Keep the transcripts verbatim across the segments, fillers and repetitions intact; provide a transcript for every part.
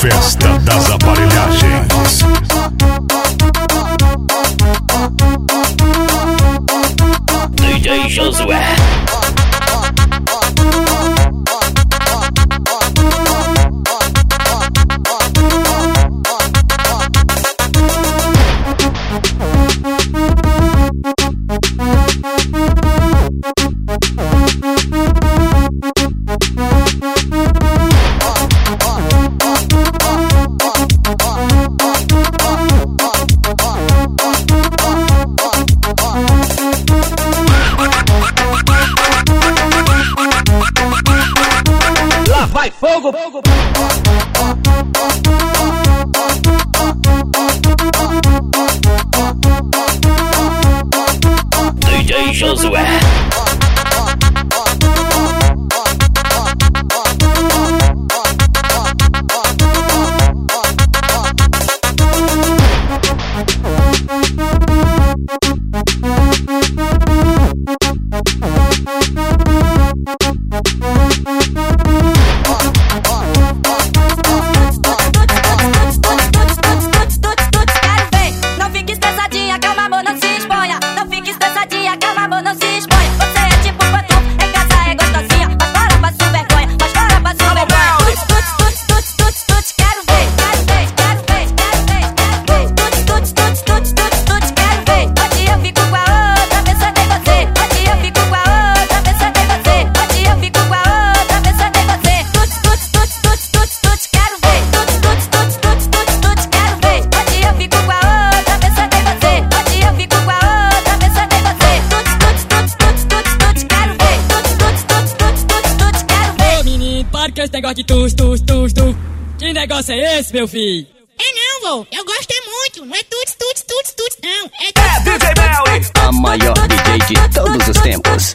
Festa das Aparelhagens. D J Josué. Vai fogo, fogo. D J Josué. Esse negócio de tus, tus, tus, tus. Que negócio é esse, meu filho? É não, vô. Eu gosto é muito. Não é tuts, tuts, tuts, tuts, não. É É D J Melly, a maior D J de todos os tempos.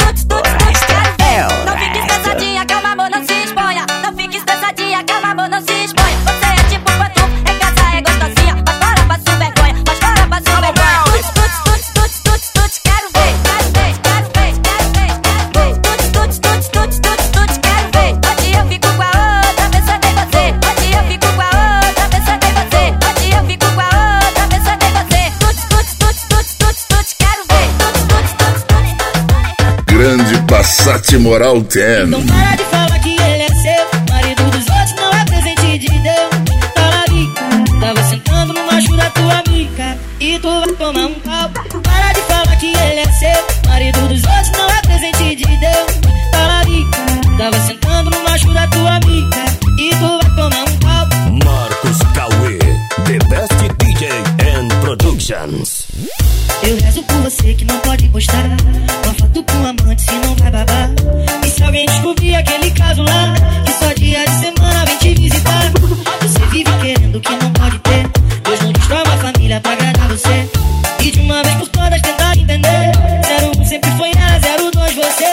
Não fique estressadinha, calma, amor, não se exponha. Não fique estressadinha, calma, amor, não se exponha. Você é tipo pantufa, em casa é gostosinha. Mas fora passa vergonha, mas fora passa vergonha. Tuts, tuts, tuts, tuts, tuts, tuts, quero ver, quero ver, quero ver, quero ver, quero ver. Tuts, tuts, tuts, tuts, tuts, tuts, quero ver. Hoje eu fico com a outra, pensando em você. Hoje eu fico com a outra, pensando em você. Hoje eu fico com a outra, pensando em você. Tuts, tuts, tuts, tuts, tuts, tuts, quero ver. Tuts, tuts, tuts, tuts, tuts. Grande Passat Moral dez. Então para de falar que ele é seu. Marido dos outros não é presente de Deus. Talarica, tava sentando no macho da tua amiga e tu vai tomar um pau. Para de falar que ele é seu. Marido dos outros não é presente de Deus. Talarica, tava sentando no macho da tua amiga e tu vai tomar um pau. Marcos Cauê, the best D J and Productions. Eu rezo por você que não pode postar uma foto com um amante se não vai babar. E se alguém descobrir aquele caso lá, que só dia de semana vem te visitar. Você vive querendo o que não pode ter. Deus não destrói uma família pra agradar você. E de uma vez por todas tentar entender. Zero um sempre foi ela, zero dois você.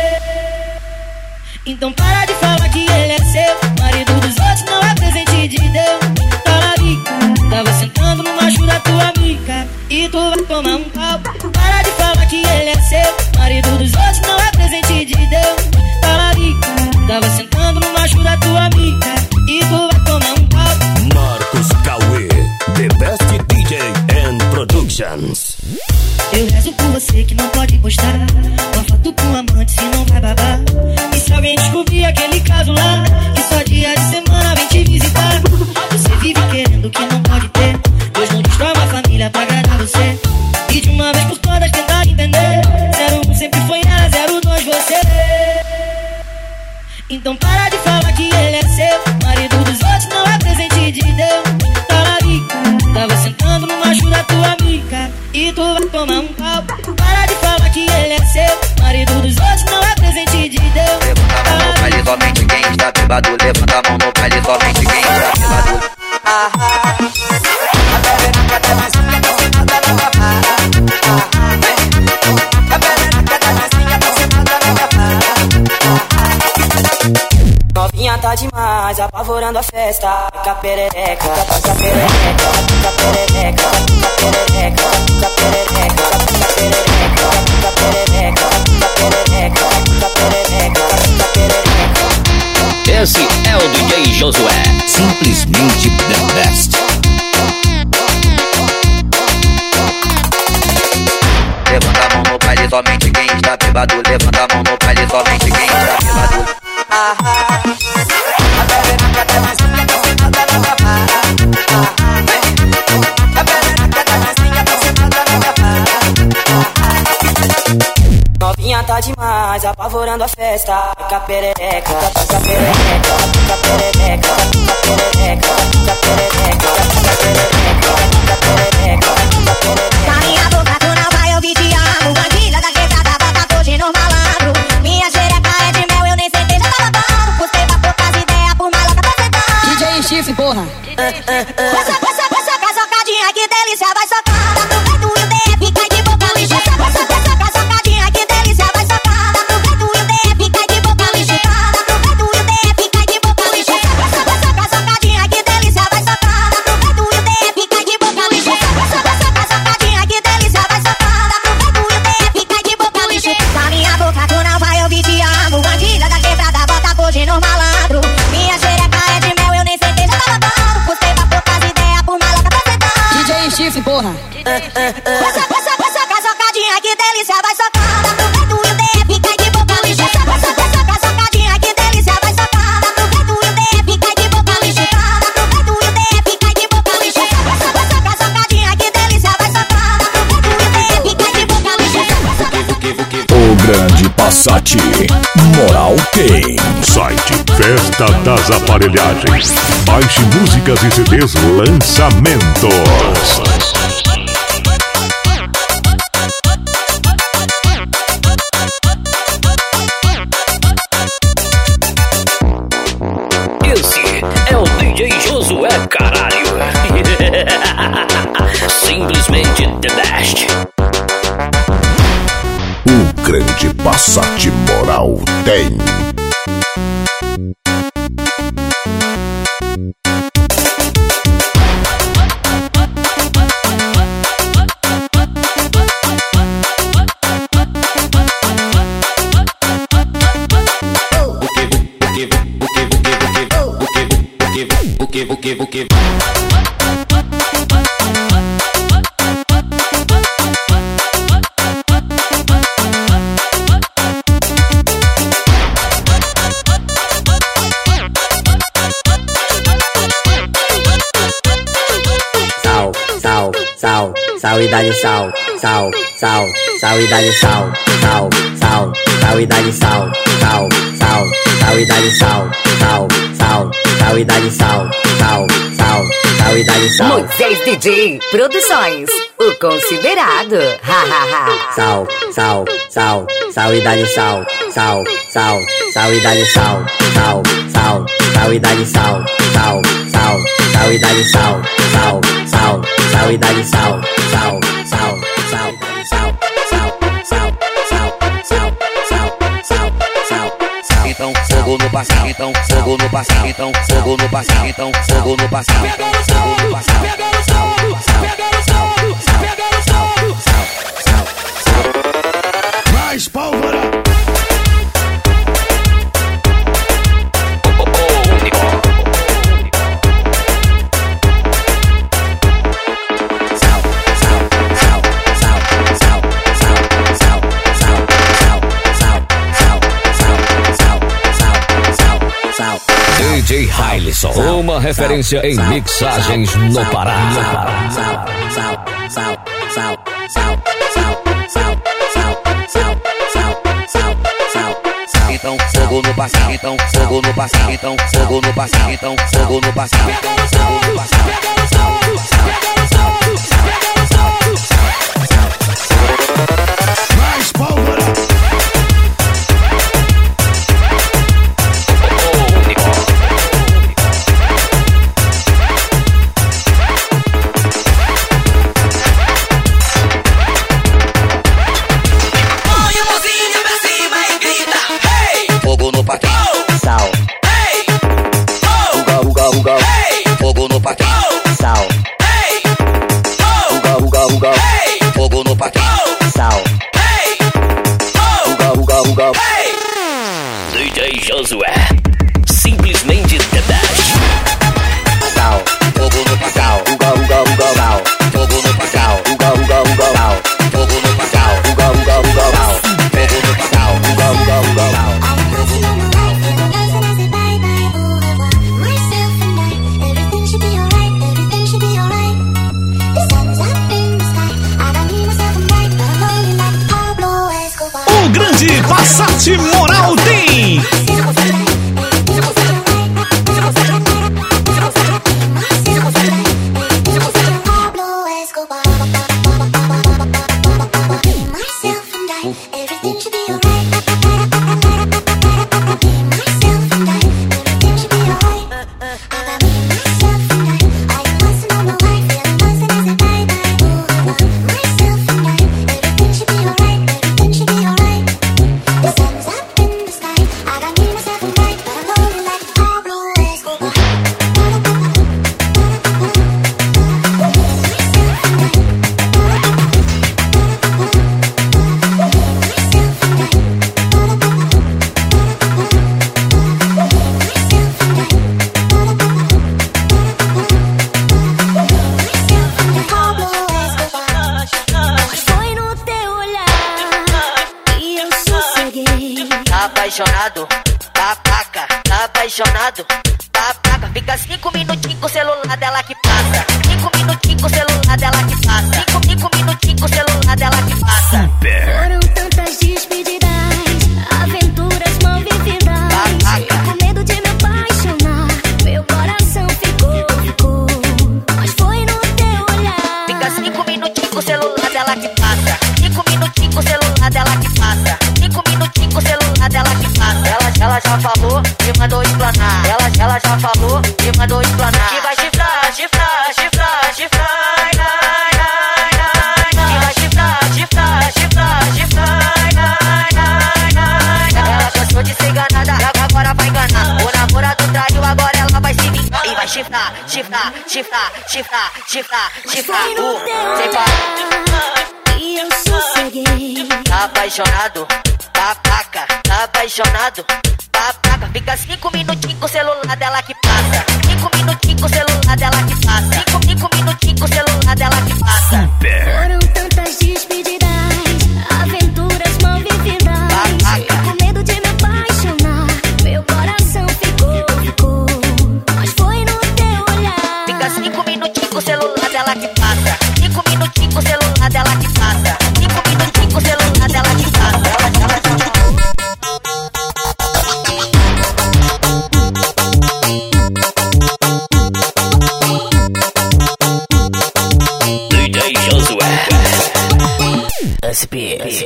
Então para de falar que ele é seu. Marido dos outros não é presente de Deus. Talarica, tava sentando no macho da tua amiga e tu vai tomar um pau. Para de falar que ele é seu. Marido dos outros não é presente de Deus. Talarica, tava sentando no macho da tua amiga e tu vai tomar um pau. Marcos Cauê, the best D J and Productions. Eu rezo por você que não pode postar uma foto com um amante se não vai babar. E se alguém descobrir aquele caso lá, que só dia de semana vem te visitar. Você vive querendo o que não pode ter. Deus não destrói uma família pra agradar você. E de uma vez por todas tentar entender. Zero um sempre foi ela, zero dois você. Então para de falar que ele é seu. Marido dos outros não é presente de Deus. Talarica, tava sentando no macho da tua amiga e tu vai tomar um pau. Para de falar que ele é seu. Marido dos outros não é presente de Deus. Levanta a mão no baile, somente quem está bêbado. Levanta a mão no baile, somente quem está bêbado. a perereca da massinha por cima da minha vara. A perereca da massinha por cima da minha vara. Novinha tá demais, apavorando a festa. Fica perereca, fica perereca, fica perereca, fica perereca, fica perereca, fica perereca, fica perereca, fica perereca, fica perereca, fica perereca. Esse é o o D J Josué. Simplesmente the best. Levanta a mão no baile, somente quem está bêbado. Levanta a mão no baile, somente quem está bêbado. A perereca da vizinha tá sentada na minha vara. A perereca da vizinha tá sentada na minha vara. Novinha tá demais, apavorando a festa. Fica perereca, fica perereca, fica perereca, fica perereca, fica perereca, fica perereca, fica perereca, fica perereca. Na minha boca tu não vai ouvir te amo. Bandida da quebrada, bota hoje no malandro. Minha xereca é de mel, eu nem sentei, já tava dando. Custei pra poucas ideias, por maloca pra sentar. D J Chifre, porra. Passa, passa, passa, com a socadinha, que delícia, vai socar. Dá pro peito e o D F, cai de boca lixa. Passa, passa, passa, com a socadinha, que delícia, vai socar. Dá pro peito e o D F, cai de boca lixa. Dá pro peito e o D F, cai de boca lixa. Passa, passa, com a socadinha, que delícia, vai socar. Dá pro peito e o D F, cai de boca lixa. Passa, passa, com a socadinha, que delícia, vai socar. Dá pro peito e o D F, cai de boca lixa. Na minha boca tu não vai ouvir te amo. Bandida da quebrada, bota hoje no malandro. Minha xereca é de mel, eu nem sentei, já tava dando. Custei pra poucas ideias, por maloca pra sentar. D J Chifre, porra. Passa, passa, passa, com a socadinha, que delícia, vai socar. Dá pro peito e o D F, cai de boca lixa. Passa, passa, com a socadinha, que delícia, vai socar. Dá pro peito e o D F, cai de boca lixa. Dá pro peito e o D F, cai de boca lixa. Passa, passa, com a socadinha, que delícia, vai socar. Dá pro peito e o D F, cai de boca lixa. O grande Passat. Moral tem. Site Festa das Aparelhagens. Baixe músicas e C Ds lançamentos. Esse é o D J Josué, caralho. Simplesmente the best. O grande Passat Moral tem. Sal, sal e dá-lhe sal, sal, sal, sal e dá-lhe sal, sal, sal, sal e dá-lhe sal, sal, sal, sal e dá-lhe sal, sal, sal, sal e dá-lhe sal, sal, sal, sal e dá-lhe sal. Moisés D J Produções, o considerado, ha ha ha. Sal, sal, sal, sal e dá-lhe sal, sal, sal, sal e dá-lhe sal, sal, sal, sal e dá-lhe sal, sal, sal, sal e dá-lhe sal, sal, sal, sal e dá-lhe sal, sal, sal, sal, sal, sal, sal, sal, sal, sal, sal, sal, sal. Então fogo no passado, então fogo no passado, então fogo no passado, então fogo no passado, então fogo no passado, sal, sal, sal, sal, sal, sal, sal. Mais pólvora. D J Hailson, uma referência em mixagens no Pará. Sal, sal, sal, sal, sal, sal, sal, sal, sal, sal, sal, sal, sal. Então fogo no passado, então fogo no passado, então fogo no passado, então fogo no passado, então fogo no passado, sal, sal, sal, sal, sal, sal. Mais pólvora. Sal, uga, uga, uga, fogo no paquete, sal, uga, uga, uga, fogo no paquete, sal, uga, uga, uga. D J Josué, simplesmente simplesmente The Best. Sal, fogo no pasal, uga, uga, uga, sal, fogo no pasal, uga, uga, uga, sal, fogo no pasal, uga, uga, uga, sal, fogo no pasal, uga, uga, uga, sal. O grande Passat Moral tem. Apaixonado, babaca, apaixonado, babaca. Fica cinco minutinhos com o celular dela que passa. Cinco minutinhos com o celular dela que passa. Cinco, cinco minutinhos com o celular dela que passa. Foram tantas despedidas, aventuras mal vividas. Babaca. Com medo de me apaixonar, meu coração ficou, ficou. Mas foi no teu olhar. Fica cinco minutinhos com o celular dela que passa. Cinco minutinhos com o celular dela que passa. Cinco minutinhos com o celular dela que passa. Ela, ela já falou e mandou explanar. Ela, ela já falou e mandou explanar. Que vai chifrar, chifrar, chifrar, chifrar. Nai, nai, nai, nai. Que vai chifrar, chifrar, chifrar, chifrar. Nai, nai, nai, nai. Ela cansou de ser enganada, agora vai enganar. O namorado traiu, agora ela vai se vingar. E vai chifrar, chifrar, chifrar, chifrar, chifrar, chifrar. Uh, sem parar. E eu sosseguei. Apaixonado, babaca, apaixonado, babaca. Fica cinco minutinhos com o celular dela que passa. Cinco minutinhos com o celular dela que passa. Cinco, cinco minutinhos com o celular dela que passa. Foram tantas despedidas, aventuras mal vividas. Babaca. Com medo de me apaixonar, meu coração ficou, ficou. Mas foi no teu olhar. Fica cinco minutinhos com o celular dela que passa. Cinco minutinhos com o celular dela que passa. Cinco minutinhos com o celular dela que passa. Ela, ela, ela. D J Josué S P S.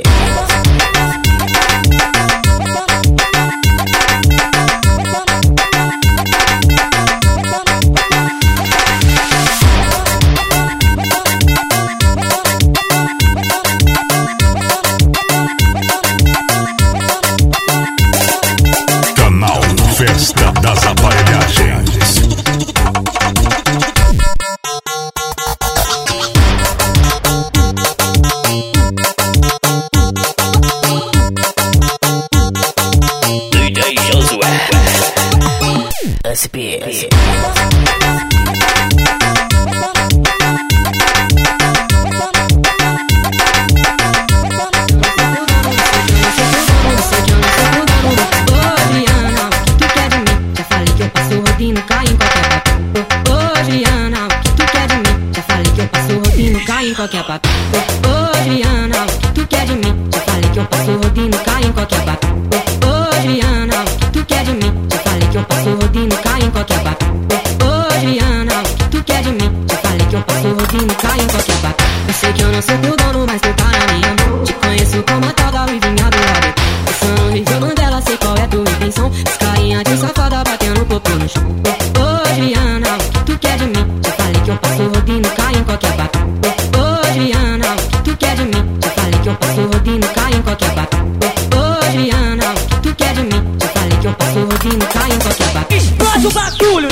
Canal Festa das Aparelhagens. D J Josué S P S. Qualquer papo. Ô, Juliana, o que tu quer de mim? Já falei que eu passo rodinho, cai em qualquer papo. Ô, Juliana, o que tu quer de mim? Já falei que eu passo rodinho, cai em qualquer papo. Ô, Juliana, o que tu quer de mim? Já falei que eu passo rodinho, cai em qualquer papo. Eu sei que eu não sou teu dono, mas tu tá na minha mão. Te conheço como a tal da Ruivinha do lado. Passando Rio Mandela, sei qual é tua intenção. Carinha de safada batendo popô no chão. Ô, Juliana, o que tu quer de mim? Já falei que eu passo rodinho, cai em qualquer papo. Juliana, o que tu quer de mim? Já falei que eu passo rodinho, cai em qualquer papo. Ô, Juliana, o que tu quer de mim? Já falei que eu passo rodinho, cai em qualquer papo. Explode o bagulho!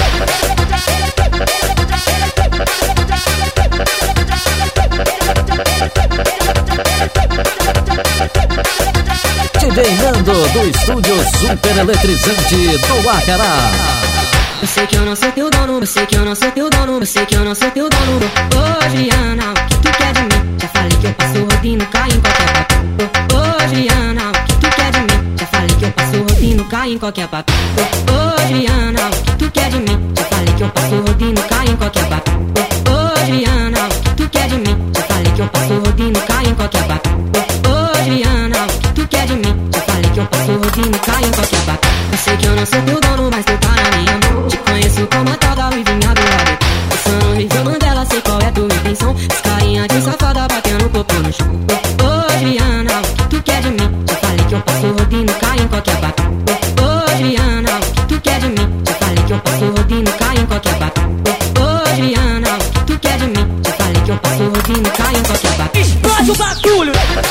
D J Nando do estúdio super eletrizante do Acará. Eu sei que eu não sou teu dono, eu sei que eu não sou teu dono, eu sei que eu não sou teu dono. Ô, Juliana, o que tu quer de mim? Já falei que eu passo rodinho, cai em qualquer papo. Ô, Juliana, o que tu quer de mim? Já falei que eu passo rodinho, cai em qualquer papo. Ô, Juliana, o que tu quer de mim? Já falei que eu passo rodinho, cai em qualquer papo. Ô, Juliana, o que tu quer de mim? Já falei que eu passo rodinho, cai em qualquer papo. Ô, Juliana, o que tu quer de mim? Já falei que eu passo rodinho, cai em qualquer papo. Eu sei que eu não sou teu dono, mas tu tá na minha mão. Te conheço como a tal da Ruivinha do lado. Passando no nível Mandela, sei qual é tua intenção. Esse carinha de safada batendo o corpo no chão. Ô, Juliana, o que tu quer de mim? Já falei que eu passo rodinho, cai em qualquer papo. Ô, Juliana, o que tu quer de mim? Já falei que eu passo rodinho, cai em qualquer papo. Ô, Juliana, o que tu quer de mim? Já falei que eu passo rodinho, cai em qualquer papo. Explode o bagulho!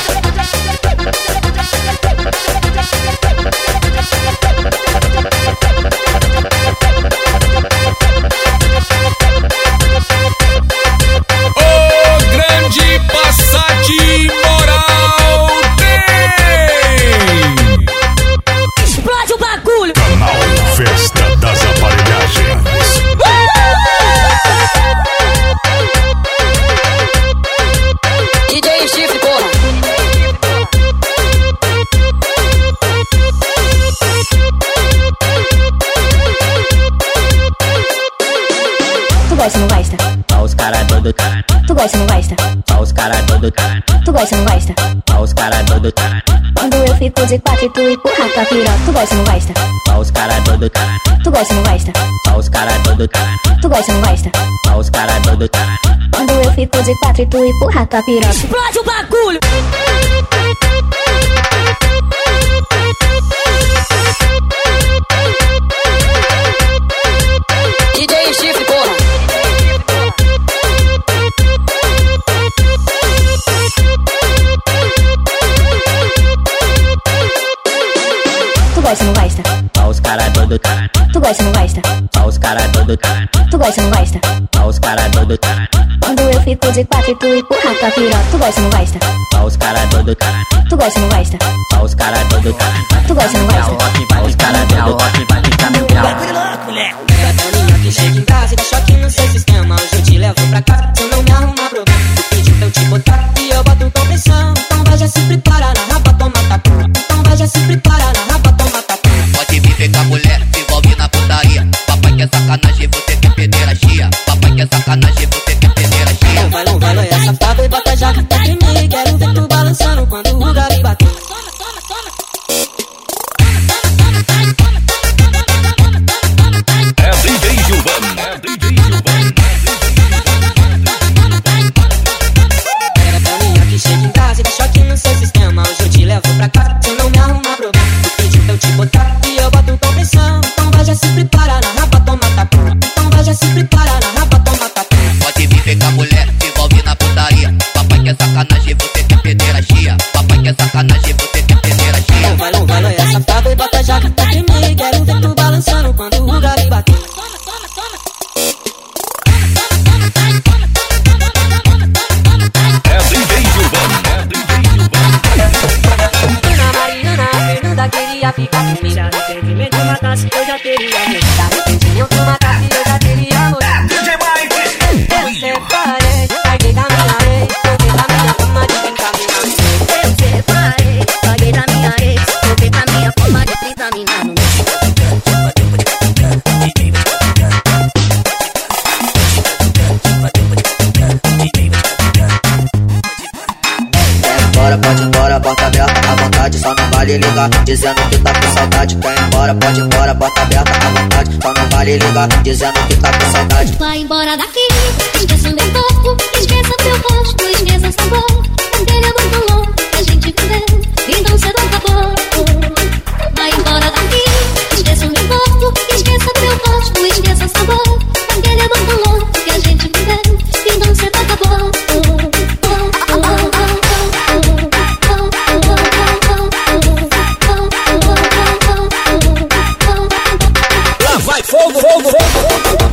O grande Passat Moral tem! Explode o bagulho! Canal Festa das Aparelhagens. D J Chifre, porra! Tu gosta ou não gosta? Ó os cara doido, Tu gosta ou não gosta? ó os cara doido, Tu gosta ou não gosta? ó os cara doido, Quando eu fico de quatro e tu empurra com a piroca. Tu gosta ou não gosta? ó os cara doido, Tu gosta ou não gosta? ó os cara doido, Tu gosta ou não gosta? ó os cara doido, Quando eu fico de quatro e tu empurra com a piroca. Explode o bagulho! D J Chifre, porra! Tu gosta ou não gosta? ó os cara doido, Tu gosta ou não gosta? ó os cara doido, Tu gosta ou não gosta? ó os cara doido, Quando eu fico de quatro e tu empurra com a piroca. Tu gosta ou não gosta? ó os cara doido, Tu gosta ou não gosta? ó os cara doido, Tu gosta ou não gosta? ó os cara doido, vai ficar meu grau. Gatoninha que chega em casa e dá choque no seu sistema. Hoje eu te levo pra casa, se eu não me arrumar problema. Tu pediu pra eu te botar e eu boto com pressão. Então vai já se prepara na rapa, toma tapa. Então vai já se prepara na rapa, toma tapa. Pode me ver com a mulher, se envolve na putaria. Papai quer sacanagem, você quer perder a chia. Papai quer sacanagem, você quer perder a chia. Vai não, vai não, é safado e bota já até em mim. Quero ver tu balançando quando o gari bater. É D J Gilvan, é D J Gilvan. Gatoninha que chega em casa e dá choque no seu sistema. Hoje eu te levo pra casa, se eu não me arrumar problema. Tu pediu pra eu te botar e eu boto com pressão. Então vai já se prepara na rapa, toma tapa. Então vai já se prepara na rapa, toma tapa. Pode me ver com a mulher, se envolve na putaria. Papai quer sacanagem, você quer perder a chia. Papai quer sacanagem, você quer perder a chia. Vai não, vai não, é safado e bota já até em mim. Quero ver tu balançando quando o gari bater. É D J Gilvan, é D J Gilvan. Ana Mariana, a Fernanda queria ficar comigo. Se arrependimento matasse, eu já teria morrido. Se arrependimento matasse, eu já teria morrido. D J Mike! Eu separei, larguei da minha ex, voltei pra minha forma de brincar minha ex. Eu separei, paguei da minha ex. Voltei pra minha forma de vitaminar no mês. embora, pode ir embora, porta aberta à vontade, só não vale ligar, dizendo que tá com saudade. Quer ir embora, pode ir embora, porta aberta à vontade, só não vale ligar, dizendo que tá com saudade. Vai embora daqui, esqueça meu corpo, esqueça teu rosto, esqueça sabor. Aquele amor tão louco que a gente viveu, e não cedo acabou. Vai embora daqui, esqueça meu corpo, esqueça teu rosto, esqueça sabor. Aquele amor tão louco que a gente viveu, e não cedo acabou. Lá vai fogo, fogo, fogo.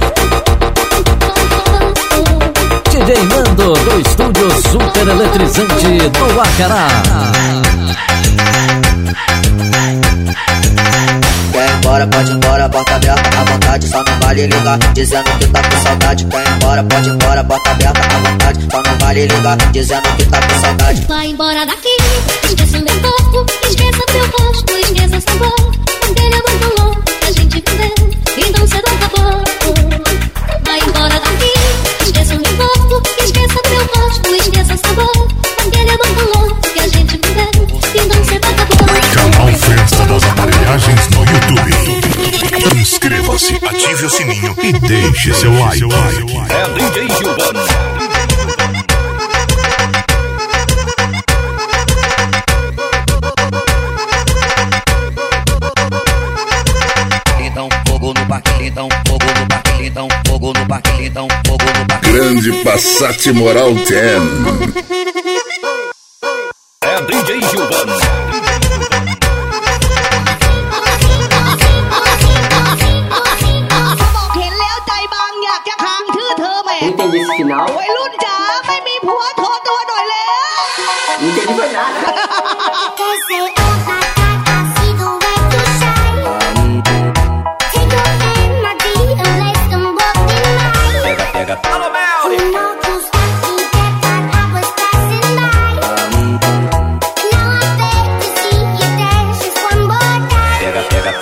D J Nando do estúdio super eletrizante do Acará. Quer ir embora, embora, pode ir embora, porta aberta à vontade, só não vale ligar, dizendo que tá com saudade. Quer ir embora, pode ir embora, porta aberta à vontade, só não vale ligar, dizendo que tá com saudade. Vai embora daqui, esqueça meu corpo, esqueça teu rosto, esqueça sabor. Porque ele é muito louco, a gente viveu, então cedo acabou. Vai embora daqui, esqueça meu corpo, esqueça teu rosto, esqueça sabor. Porque ele é muito louco, que a gente viveu, então cedo acabou. Canal Festa das Aparelhagens no YouTube. Inscreva-se, ative o sininho e deixe seu like. É D J Gilvan. Então fogo no parque, então fogo no parque, então fogo no parque, então fogo no parque. Grande Passat Moral dez. É D J Gilvan. Entendi esse final. วัยรุ่นจ๋าไม่มีผัวโทรตัวหน่อยแล้ว Não entendi foi nada. Pega, pega. Alô, Melly. Pega, pega.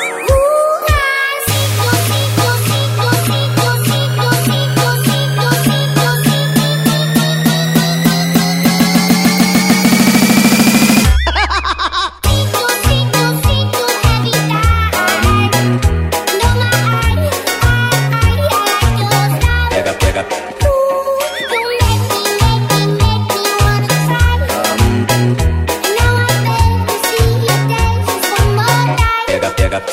Pega, pega. Pega, pega.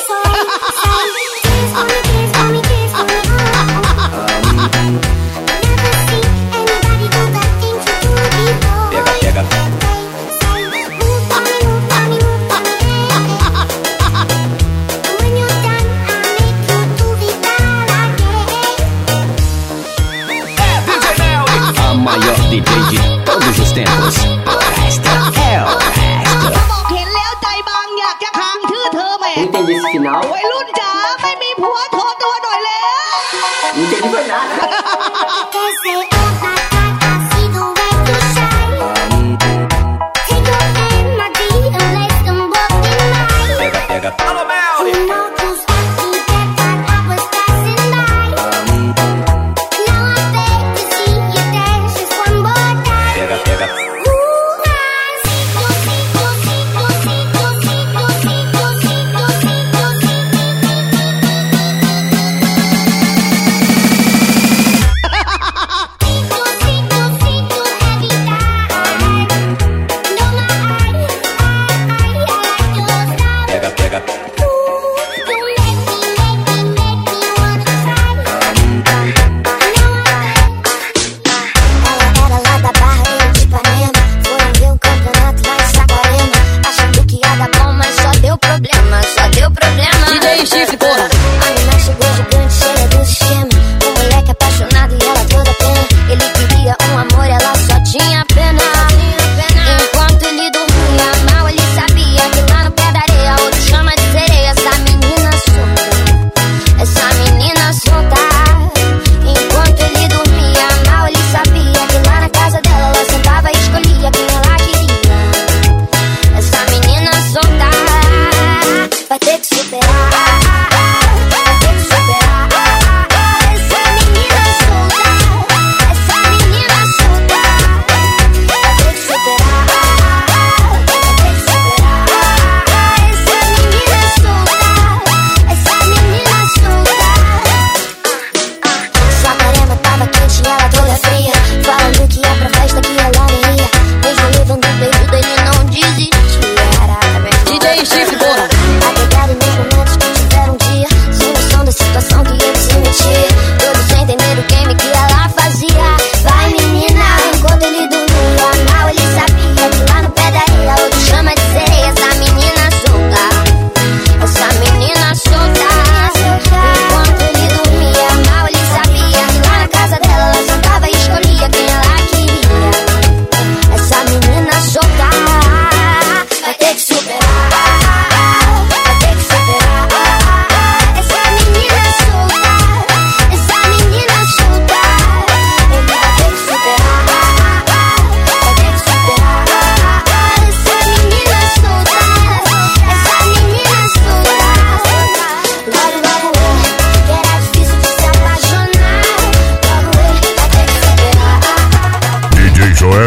Pega, pega. A maior D J de todos os tempos. Esta é o resto. เห็นแล้วใจบางอยากจะค้างชื่อเธอแหม่ Entendi esse final. วัยรุ่นจ๋าไม่มีผัวโทรตัวหน่อยแล้ว Não entendi foi nada. Pega, pega. Alô, Melly. Pega, pega.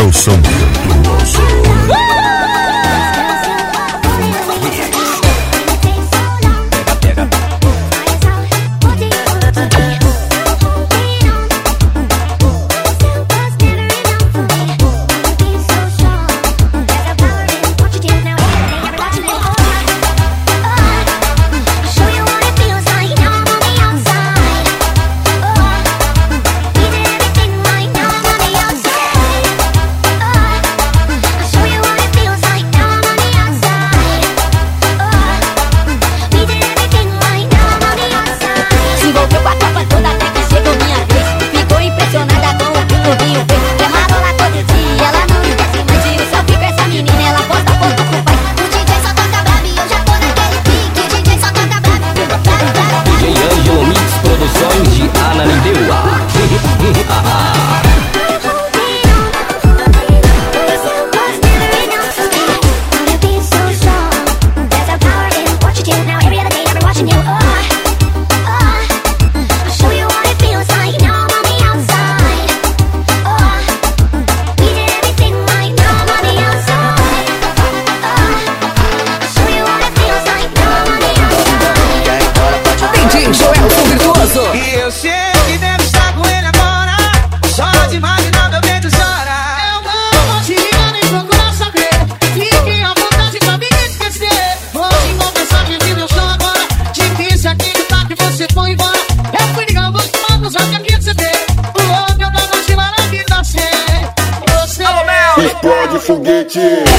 Joelson Virtuoso. Explode foguete.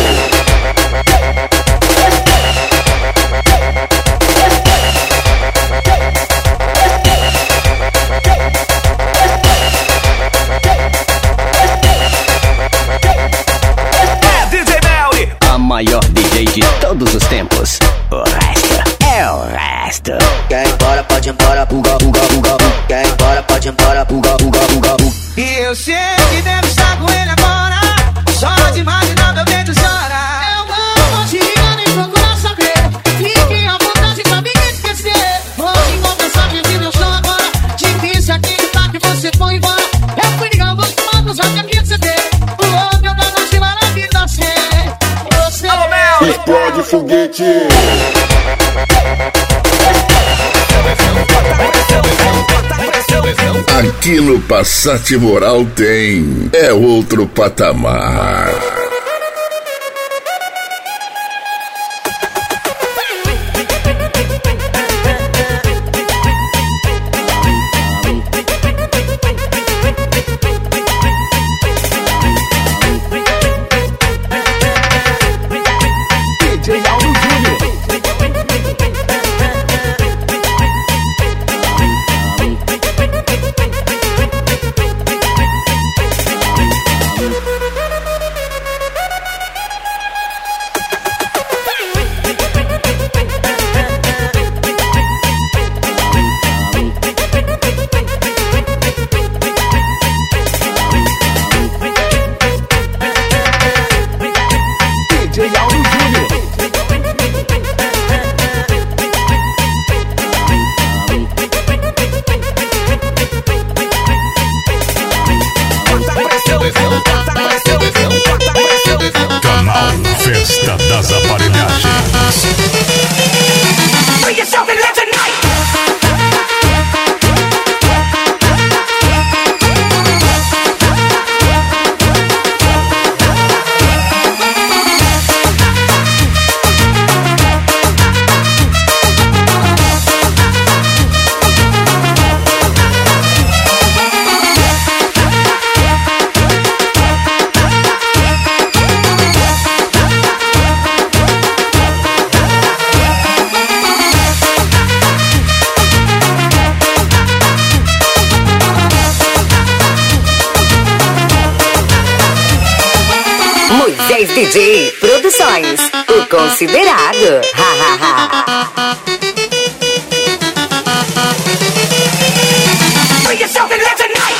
É D J Melly, a maior D J de todos os tempos. O resto é o resto. Quer ir embora, pode ir embora. Uga, uga, uga. Quer ir embora, pode ir embora. Uga, uga, uga. E eu sei que deve estar com ele agora. Só de imaginar meu peito chora. Eu não vou te ligar nem procurar saber. Fique à vontade pra me esquecer. Hoje vou pensar de meu chão agora. Difícil acreditar que você foi embora. Eu fui ligar os manos, já que aqui você vê. O homem da noite maravilha ser. Você Explode foguete. Aqui no Passat Moral tem é outro patamar. Canal Festa das Aparelhagens. Bring yourself in here tonight. Moisés D J Produções, o considerado. Ha, ha, ha. Bring yourself in here tonight.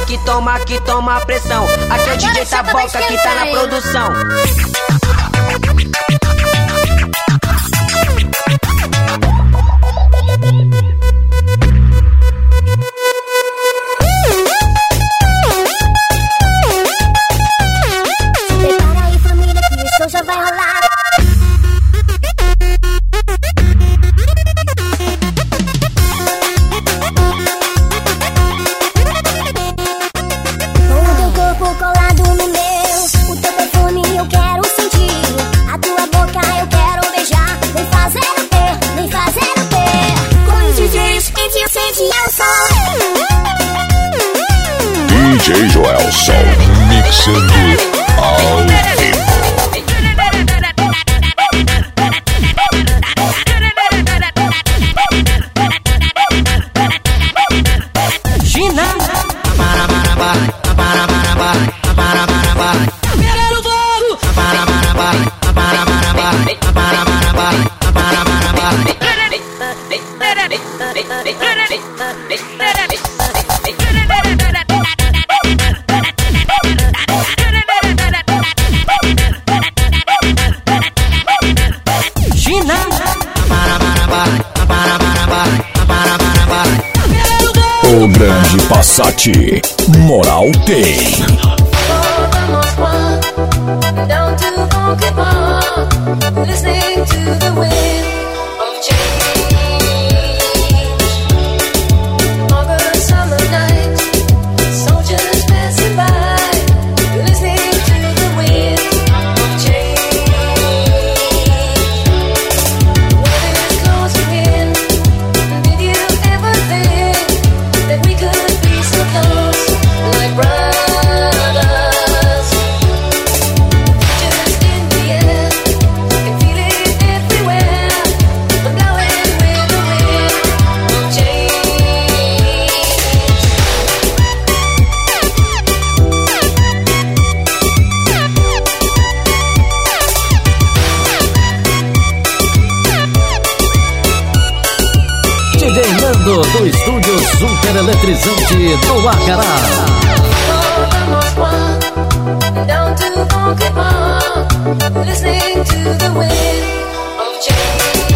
que toma, que toma pressão. Aqui é o D J Taboca que tá na produção. Prepara aí, família, que o show já vai rolar. Com o teu corpo colado no meu, o teu perfume eu quero sentir. A tua boca eu quero beijar. Vem fazer o pé, vem fazer o pé. Com os D Js, sente, sente o som. D J Joelson, mixando ao vivo. Gina, para para para para para para para para para. Quero fogo. Para para para para para para para para para para para. Gina, para para para para para para para para. O grande Passat, moral tem. Down to Funky Park, listening to the wind of change. August summer night, soldiers passing by, listening to the wind of change. Weather is closing in. Did you ever think that we could be so close, like brothers? Just in the air, can feel it everywhere. I'm blowing with the wind of change. D J Nando do estúdio super eletrizante do Acará. Down to Funky Park, listening to the wind of change.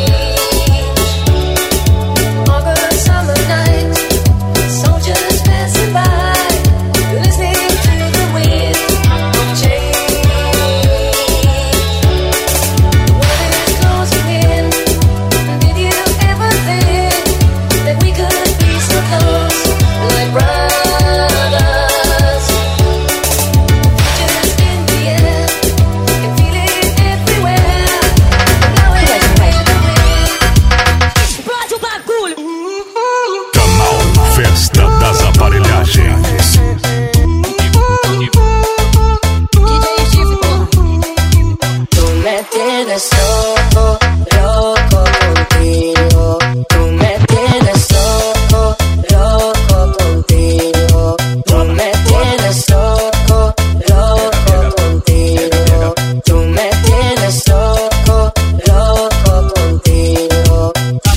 August summer night, soldiers passing by, listening to the wind of change. Weather is closing in. Did you ever think that we could be so close, like brothers? Just in the air, can feel it everywhere. Blowing with the wind. Explode o bagulho. Canal Festa das Aparelhagens. Tú me tienes loco, loco contigo. Tú me tienes loco, loco contigo. Tú me tienes loco, loco contigo. Tú me tienes loco, loco contigo.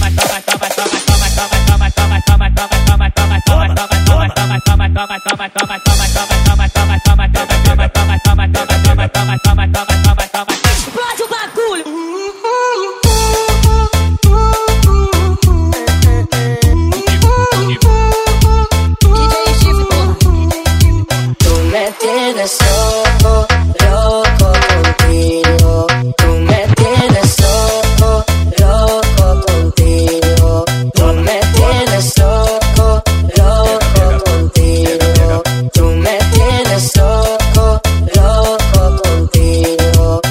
Explode o bagulho. Tú me tienes loco, loco contigo. Tú me tienes loco, loco contigo. Tú me tienes loco, loco contigo. Tú me tienes loco, loco contigo.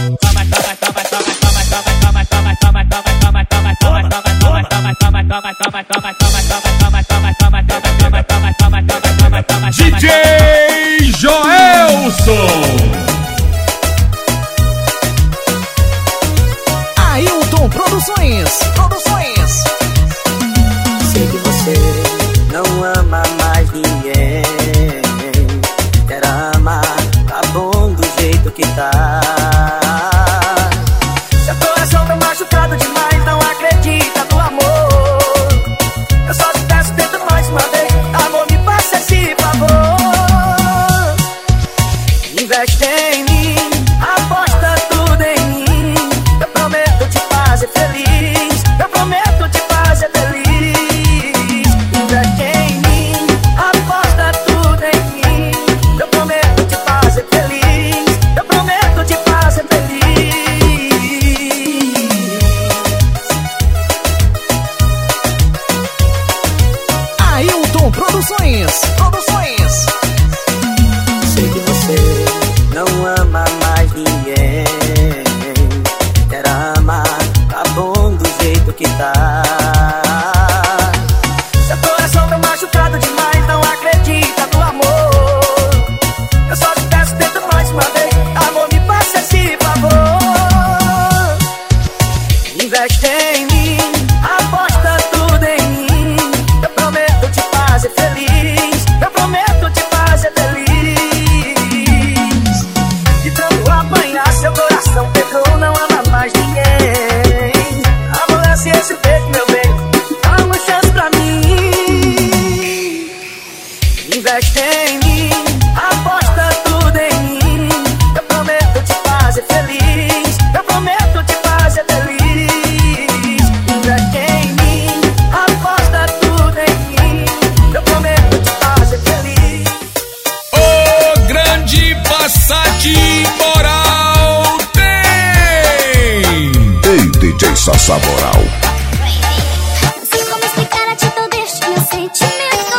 D J Joelson. Ailton Produções. Produções. Sei que você não ama mais ninguém. Quer amar, tá bom do jeito que tá. Seu coração tá machucado demais, não acredita no amor. Eu só te peço, tenta mais uma vez. Amor, me faça esse favor. Luiz Produções. Sei que você não ama mais ninguém. Quer amar, tá bom do jeito que tá. Seu coração tá machucado demais, não acredita no amor. Eu só te peço, tenta mais uma vez. Amor, me faça esse favor. Investe em mim, aposta tudo em mim. Eu prometo te fazer feliz. Eu prometo te fazer feliz. De tanto apanhar, seu coração pegou, não ama mais ninguém. Amolece esse peito, meu bem, dá uma chance pra mim. Investe em mim, aposta tudo em mim. Eu prometo te fazer feliz. Eu prometo te fazer feliz. Investe em mim, aposta tudo em mim. Eu prometo te fazer feliz. Ô grande Passati Moral tem! Ei, D J Sassá Moral. Não sei como explicar a atitude deste meu sentimento.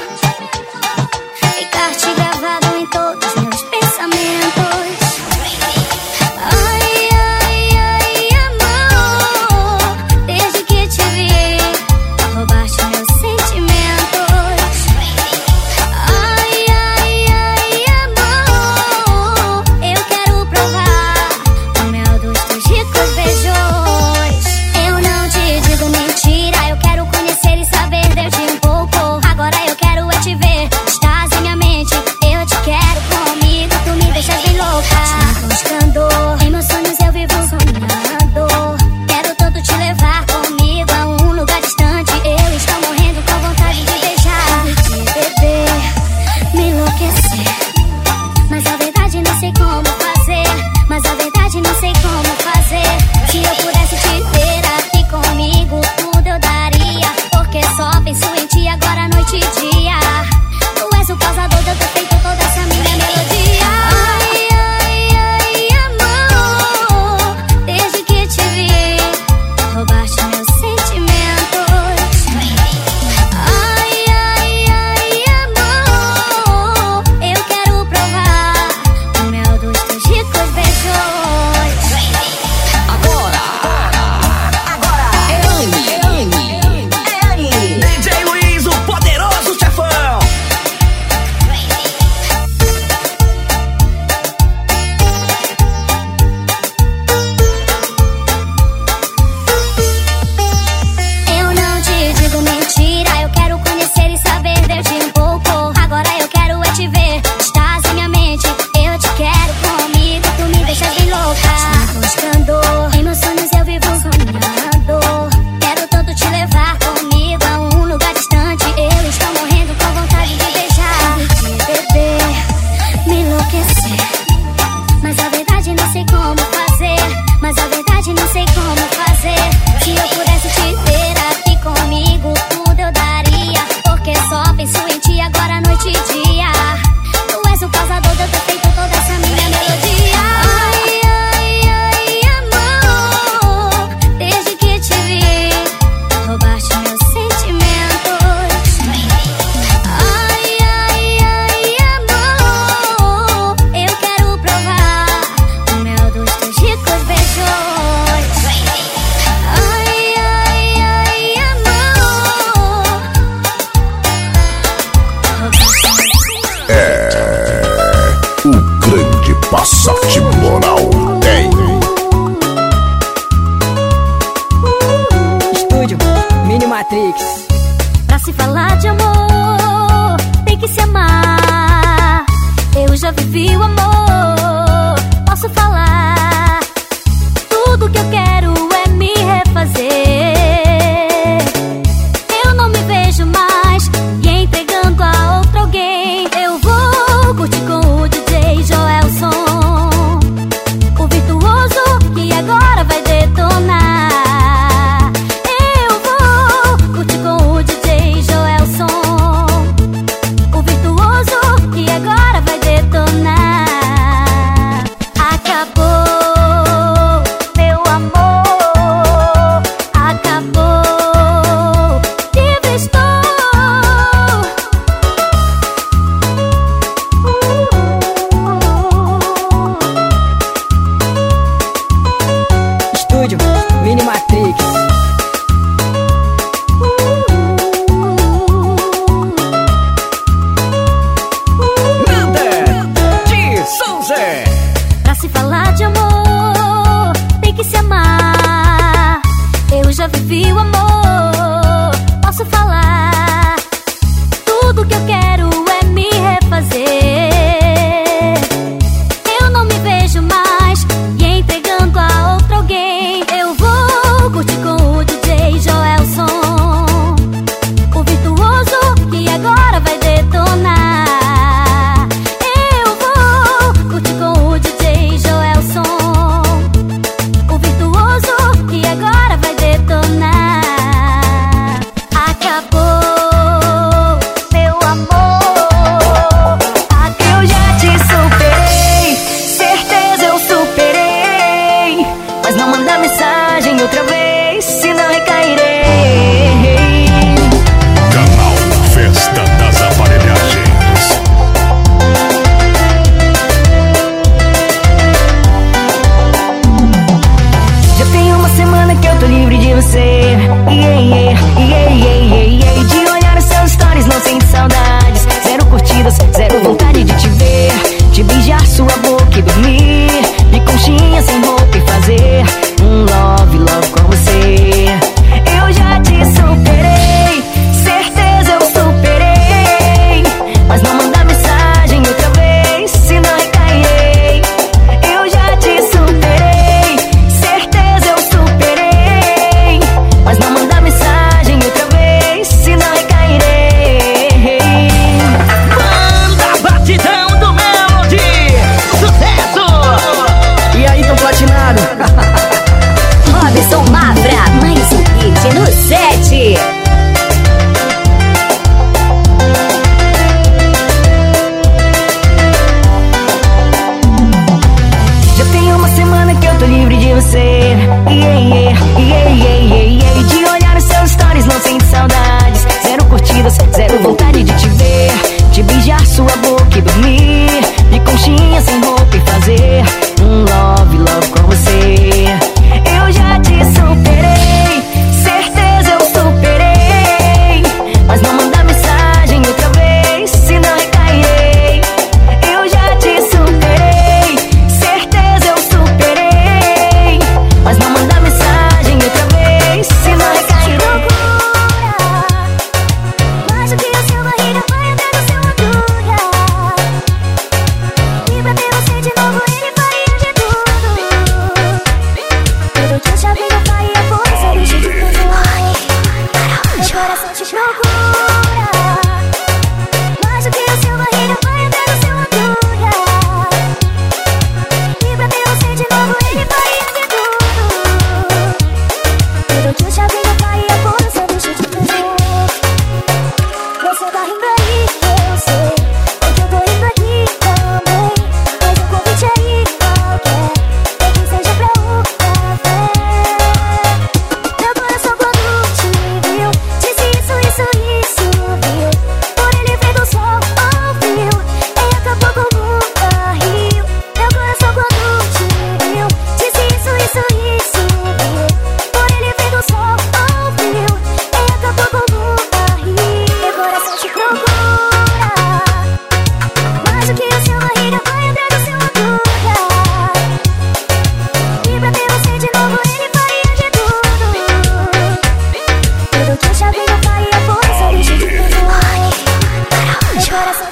Ficar-te gravado em todos meus pensamentos. Ai, ai, ai, amor, desde que te vi, roubaste meus sentimentos. Ai, ai, ai, amor, eu quero provar o mel dos teus ricos beijos. Eu não te digo mentira, eu quero conhecer e saber de ti um pouco. Agora eu quero é te ver, estás em minha mente, eu te quero comigo, tu me deixas bem louca. Te buscando, em meus sonhos eu vivo sonhando. Quero tanto te levar comigo a um lugar distante. Eu estou morrendo com vontade de beijar, de beber, me enlouquecer. Mas a verdade não sei como fazer. Mas a verdade não sei como fazer. Se eu pudesse te ter aqui comigo, tudo eu daria. Porque só penso em ti agora, noite e dia. Tu és o causador de eu ter feito toda essa minha melodia. Ai, ai, ai, amor, desde que te vi, roubaste meus sentimentos. Ai, ai, ai, amor, eu quero provar o mel dos teus ricos beijos. Agora, agora é Anne, é Anne, é Anne. D J Luiz, o poderoso chefão. Eu não te digo mentira, eu quero conhecer e saber de ti um pouco. Agora eu quero é te ver, estás em minha mente, eu te quero comigo, tu me deixas bem louca. Te buscando, em meus sonhos eu vivo sonhando. Quero tanto te levar comigo a um lugar distante. Eu estou morrendo com vontade de beijar, de beber, me enlouquecer. Mas a verdade não sei como fazer. Mas a verdade não sei como fazer. Se eu pudesse te ter aqui comigo, tudo eu daria. Porque só penso em ti agora, noite e dia. Tu és o causador de eu ter feito toda essa minha melodia. Ai, ai, ai, amor, desde que te vi, roubaste meus sentimentos. Ai, ai, ai, amor, eu quero provar o mel dos teus ricos beijos. Ai, ai, ai, amor, É o grande Passati Moral tem. Estúdio Mini Matrix. pra se falar de amor, tem que se amar. Eu já vivi o amor, posso falar. Tudo que eu quero é me refazer. Eu não me vejo mais me entregando a outro alguém. Eu vou curtir com o D J Joelson, o virtuoso que agora vai detonar. Eu vou curtir com o D J Joelson, o virtuoso que agora vai detonar.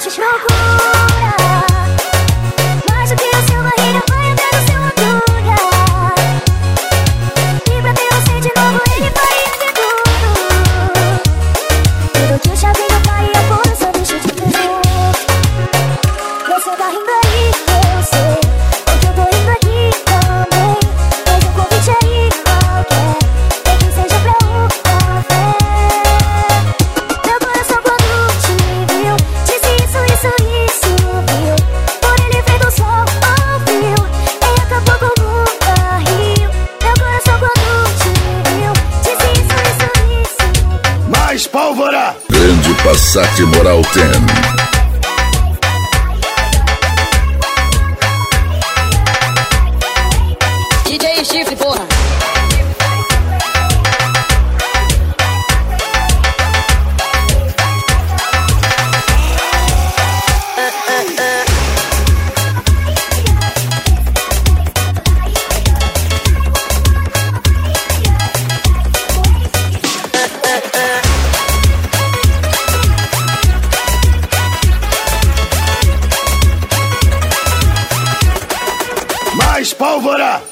te procura. Mais do que o seu barriga vai entrar no seu orgulho. E pra ter você de novo ele faria de tudo. Tudo que o chaveiro faria por um sanduíche de presunto. Você tá rindo aí, eu sei. Porque eu tô rindo aqui também. Mas um convite aí qualquer, nem que seja pra um café. Meu coração quando te viu disse isso, isso, isso, viu. Por ele feito o sol ouviu e acabou com o barril. Meu coração quando te viu disse isso, isso, isso. Mais pólvora! Grande Passat Moral dez. D J Chifre, porra. Mais pólvora!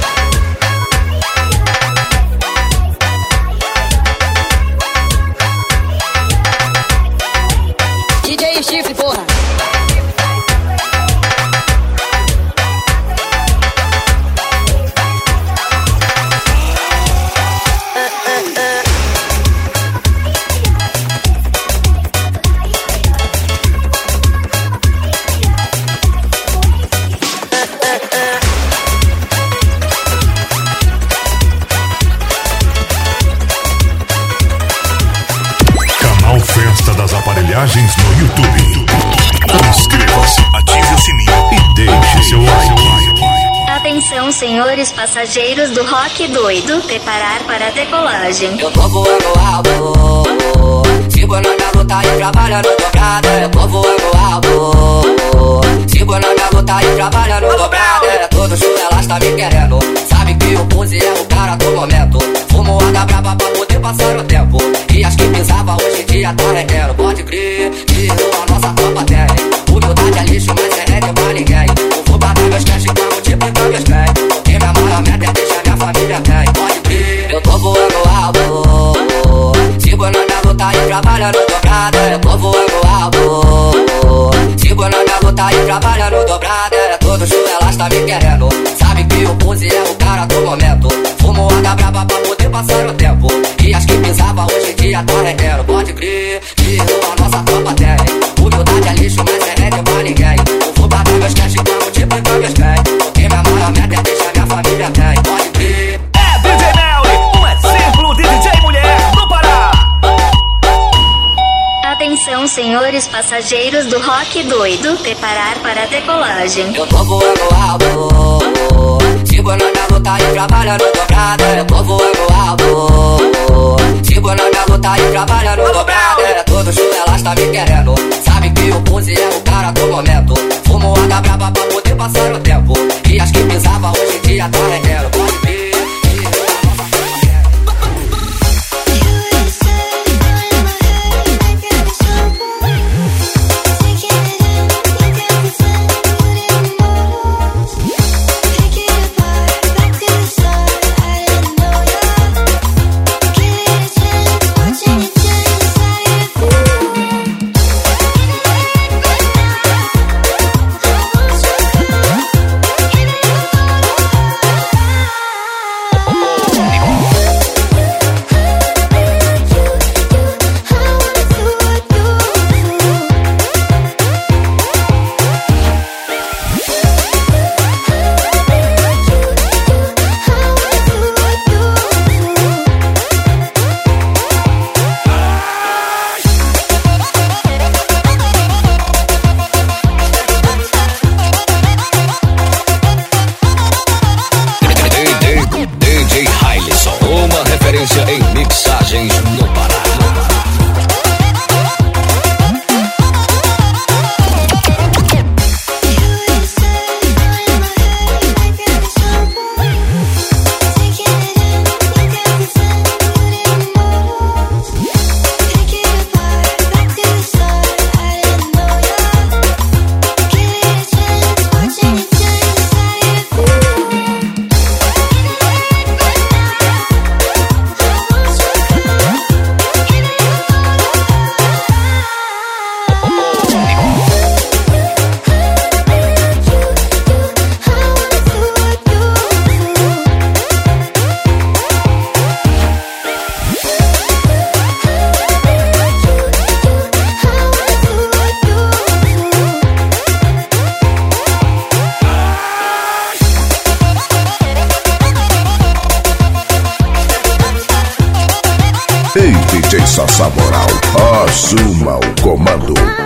D J Chifre, porra. Canal Festa das Aparelhagens no YouTube. Inscreva-se, ative o sininho e deixe seu like. Atenção, senhores passageiros do Rock Doido, preparar para a decolagem. Eu tô voando alto, sigo na minha luta e trabalhando dobrada. Eu tô voando alto, sigo na minha luta e trabalhando dobrada. Todo show elas tá me querendo, sabe que o Pose é o cara do momento. Fumo água brava pra poder passar o tempo, e as que pisava hoje em dia tá rendendo. Pode crer, que a nossa tropa tem humildade é lixo, mas é rede pra ninguém. Eu vou bater meus cash pra multiplicar meus bens. Quem me amar a meta é deixar minha família bem. Pode crer, eu tô voando alto, sigo na minha luta e trabalhando dobrada. Eu tô voando alto, sigo na minha luta e trabalhando dobrada. Todo show elas tá me querendo, sabe que o Pose é o cara do momento. Fumo água brava pra poder passar o tempo, e as que pisava hoje em dia tá rendendo. Pode crer, que a nossa tropa tem humildade é lixo, mas é rede pra ninguém. Eu vou bater meus cash pra multiplicar meus bens. Quem me amar a meta é deixar minha família bem. Pode crer. É D J Melly, um exemplo de D J mulher do Pará. Atenção, senhores passageiros do Rock Doido, preparar para a decolagem. Eu tô voando alto, sigo na minha luta e trabalhando dobrada. Eu tô voando alto, sigo na minha luta e trabalhando dobrada. Todo show elas tá me querendo, sabe que o Pose é o cara do momento. Fumo água brava pra poder passar o tempo, e as que pisava hoje em dia tá rendendo. Pode ver.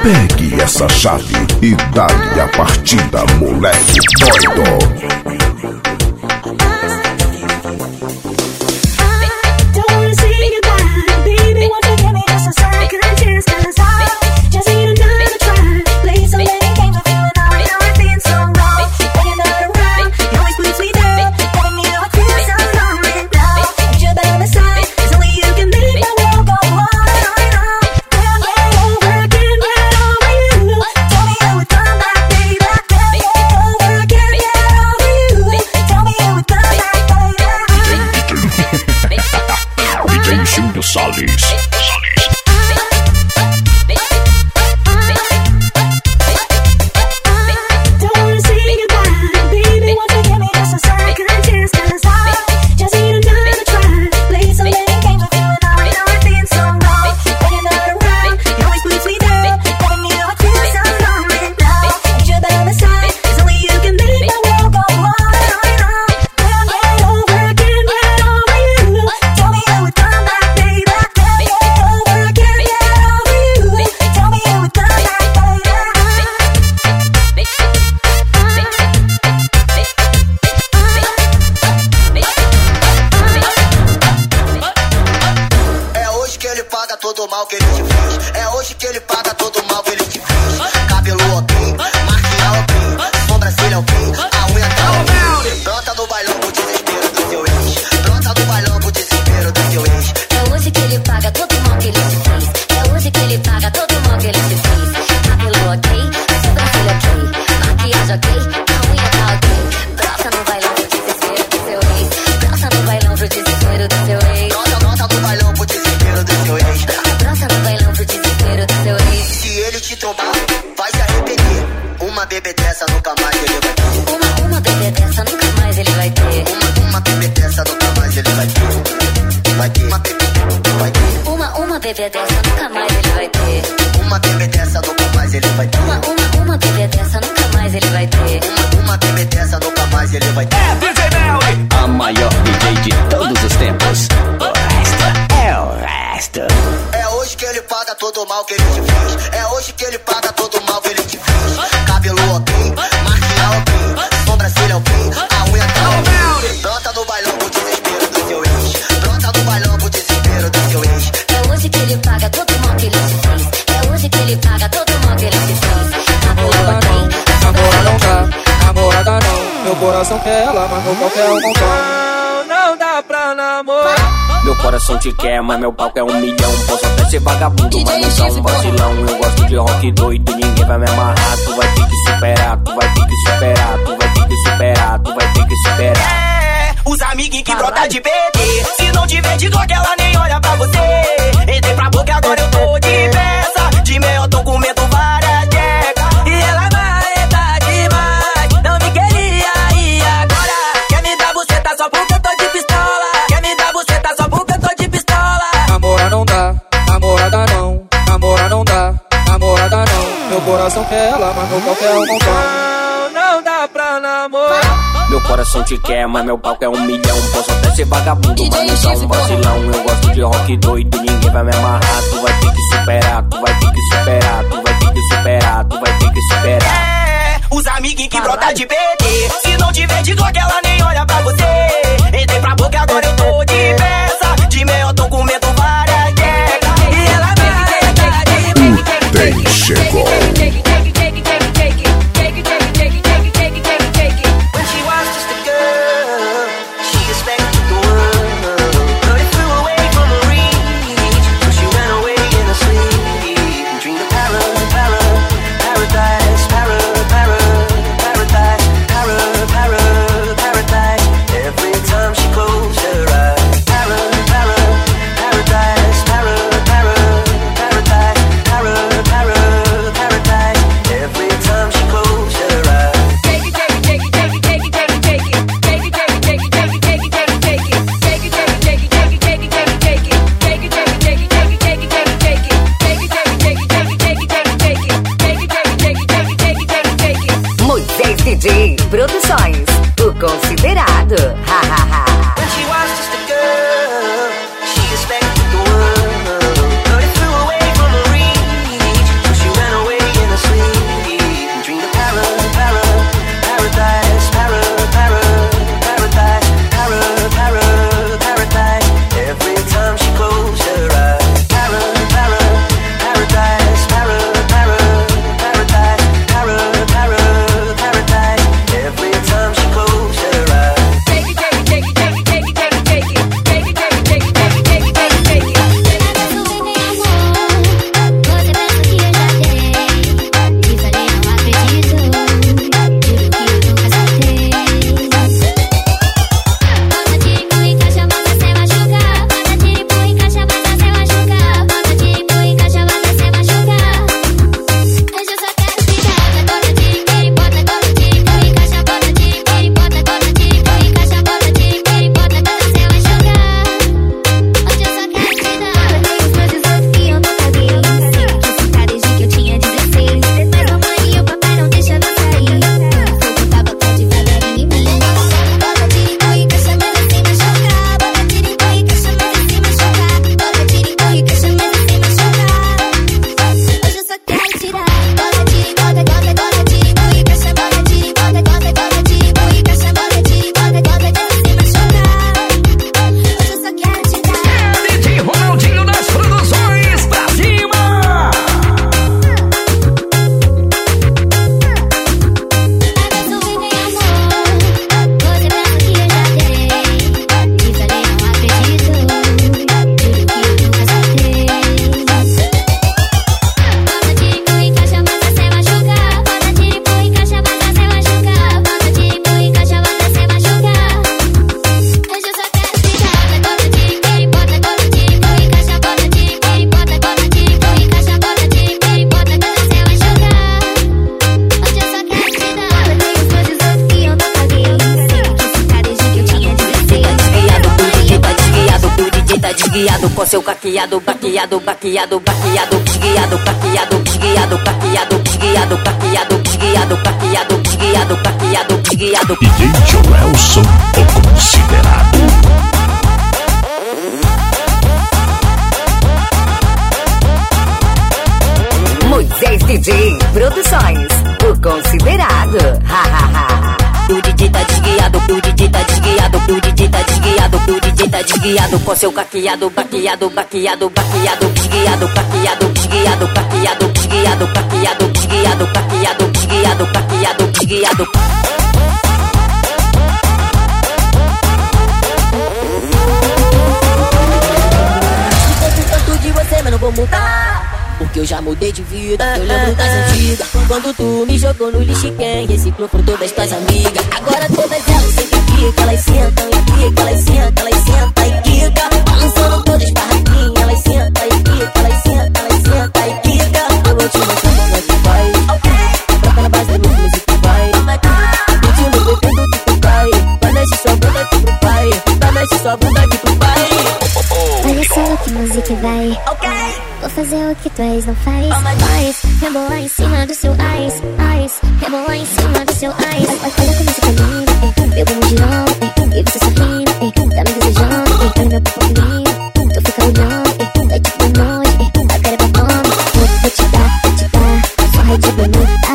Pegue essa chave e dá-lhe a partida, moleque doido. Salles. Todo mal que ele te fez. É hoje que ele paga todo mal que ele te fez. Cabelo ok, maquiagem ok, sobrancelha ok, a unha tá ok. Brota no bailão pro desespero do seu ex. Brota no bailão pro desespero do seu ex. É hoje que ele paga todo mal que ele te fez. É hoje que ele paga todo mal que ele te fez. Cabelo ok, sobrancelha ok, maquiagem ok, a unha tá ok. Brota no bailão pro desespero do seu ex. Brota no bailão pro desespero do seu ex. Brota, brota no bailão pro desespero do seu ex. Brota no bailão pro desespero do seu ex. Se ele te trombar, vai se arrepender. Uma bebê dessa nunca mais ele vai ter. Uma, uma bebê dessa nunca mais ele vai ter. Uma, uma bebê dessa nunca mais ele vai ter. Vai ter. Uma bebê, vai ter. Uma, uma bebê dessa nunca mais ele vai ter. Uma bebê dessa nunca mais ele vai ter. Uma, uma, uma bebê dessa nunca mais ele vai ter. Uma, uma bebê dessa nunca mais ele vai ter. É D J Melly, a maior D J de todos os tempos. O resto é o resto. É hoje que ele paga todo mal que ele te fez. É hoje que ele paga todo mal que ele te fez. Cabelo ok, maquiagem ok, sobrancelha ok, a unha tá ok. Brota no bailão pro desespero do seu ex. Brota no bailão pro desespero do seu ex. É hoje que ele paga todo mal que ele te fez. É hoje que ele paga todo mal que ele te fez. Cabelo ok, namora não dá, namorada não. Meu coração quer ela, mas meu pau quer um montão. Não dá pra namorar. Meu coração te quer, mas meu palco é um milhão. Posso até ser vagabundo, mas não sou um vacilão. Eu gosto de rock doido, ninguém vai me amarrar. Tu vai ter que superar, tu vai ter que superar, tu vai ter que superar, tu vai ter que superar. É, os amiguinhos que brota de P T. Se não tiver de Glock, ela nem olha pra você. Entrei pra boca, agora eu tô de peça. De meio eu tô comendo várias tecas. E ela vai tá demais. Não me queria e agora quer me dar buceta só porque eu tô de pistola. Quer me dar buceta só porque eu tô de pistola. Namora não dá, namorada não. Namora não dá, namorada não. Meu coração quer ela, mas meu pau quer um montão. Não dá pra namorar. Meu coração te quer, mas meu palco é um milhão. Posso até ser vagabundo, mas não sou um vacilão. Eu gosto de rock doido, ninguém vai me amarrar. Tu vai ter que superar, tu vai ter que superar, tu vai ter que superar, tu vai ter que superar. É, os amiguinhos que brota de P T. Se não tiver de Glock, ela nem olha pra você. Entrei pra boca, agora eu tô de peça. De meio eu tô comendo várias tecas. E ela vai tá demais. Tem chegou. D J Produções, o considerado. Ha ha ha. She desguiado, com seu caqueado, baqueado, baqueado, baqueado, desguiado, caqueado, desguiado, caqueado, desguiado, caqueado, desguiado, caqueado, desguiado, caqueado, desguiado. D J Joelson, o considerado. Moisés D J Produções, o considerado. Ha ha ha. O D J tá desguiado, o D J tá desguiado, o D J tá desguiado, o D J tá desguiado, com seu caqueado, baqueado, baqueado, baqueado, desguiado, caqueado, desguiado, caqueado, desguiado, caqueado, desguiado, caqueado, desguiado, caqueado, desguiado. Tanto de você, mas não vou mudar. Porque eu já mudei de vida, eu lembro das antigas. Quando tu me jogou no lixo, quem reciclou foram todas tuas amigas. Agora todas elas sempre quica, elas sentam e quica, elas sentam, elas sentam e quica. Balançando todas barraquinhas, elas sentam e quica, elas sentam, elas sentam e quica. Eu vou te mostrar como é que vai. Troca na base do meu músico vai. Curtindo o bebendo que tu vai. Vai mexe sua bunda aqui pro pai. Vai mexe sua bunda aqui pro pai. Olha só que música vai. Vou fazer o que tu és, não faz. Faz, rebolar em cima do seu ice, ice. Rebolar em cima do seu ice. Olha como você tá linda, eu vou no girão, e você sorrindo, tá me desejando, olha meu papo lindo. Tu fica olhando, tá tipo de noite, a cara é pra toma. Vou te dar, vou te dar, só rede bonita.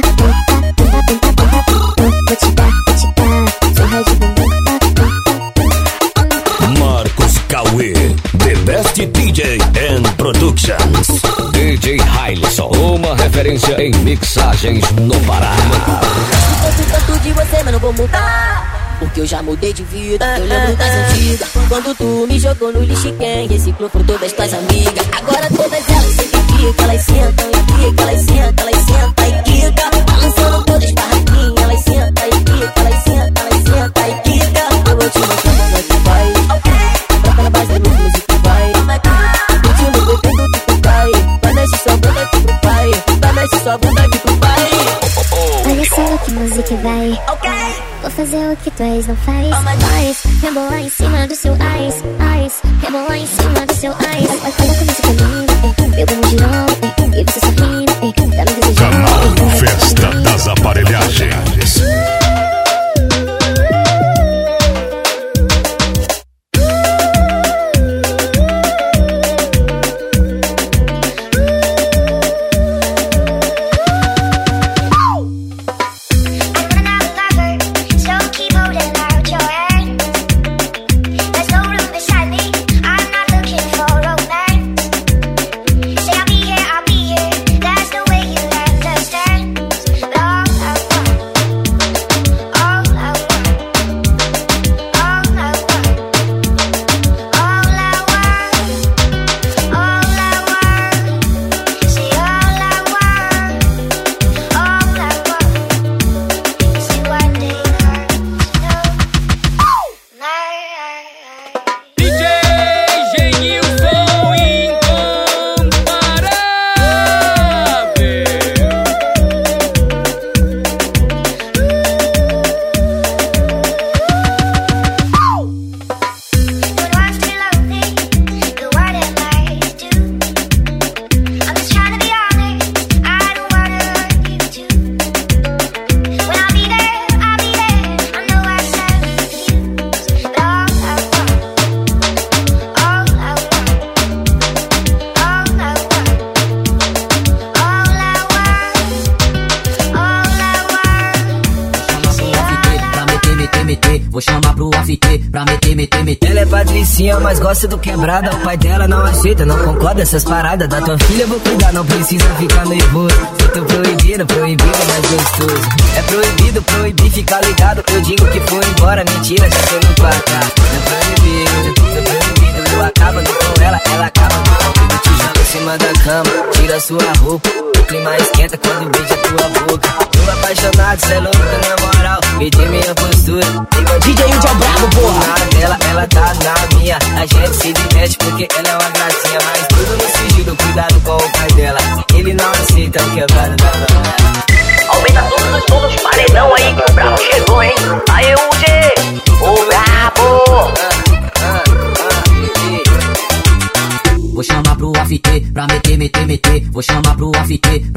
Vou te dar, vou te dar, só rede bonita. Marcos Cauê, The Best D J and Productions. D J Hailson, uma referência em mixagens no Pará. Eu tanto de você, mas não vou mudar. Porque eu já mudei de vida, eu lembro das antigas. Quando tu me jogou no lixo, quem reciclou foram todas tuas amigas. Agora todas elas sempre quica, elas sentam e quica, elas sentam, elas sentam e quica. Balançando todas barraquinhas, elas sentam e quica, elas sentam, elas sentam e quica. Eu vou te mostrar como é que vai. Troca na base do meu músico vai. Curtindo o bebendo que tu vai. Vai mexe sua bunda aqui pro pai. Vai mexe sua bunda aqui pro pai. Olha só que música vai. Vou fazer o que tu és, não faz. Faz, rebolar em cima do seu ice, ice. Rebolar em cima do seu ice. Olha como você tá linda, eu vou no girão, e você sorrindo, tá me desejando. Canal Festa das Aparelhagens. Vou chamar pro after pra meter, meter, meter. Ela é patricinha, mas gosta do quebrada. O pai dela não aceita, não concorda essas paradas. Da tua filha eu vou cuidar, não precisa ficar nervoso. Se tô proibindo, proibido é mais gostoso. É proibido, proibir, ficar ligado. Eu digo que foi embora, mentira, já tô no quarto. É proibido, tô proibido. Eu acabando com ela, ela acaba comigo. Te joga em cima da cama, tira sua roupa. O clima esquenta quando beija tua boca. Tô apaixonado, cê é louco, na moral. Pedi minha postura, D J Índia brabo, porra. Ela, ela tá na minha. A gente se diverte porque ela é uma gracinha. Mas tudo no sigilo, cuidado com o pai dela. Ele não aceita o quebrado da favela. Aumenta todos os sons dos paredão aí que o brabo chegou, hein? Aí o G, o brabo.